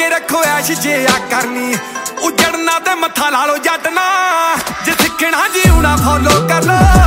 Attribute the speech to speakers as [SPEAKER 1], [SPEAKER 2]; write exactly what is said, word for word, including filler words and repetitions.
[SPEAKER 1] के रखो ऐश जे आ करनी उजड़ना ते मत्था ला लो जट ना जे सिखना जीवना फॉलो कर लो।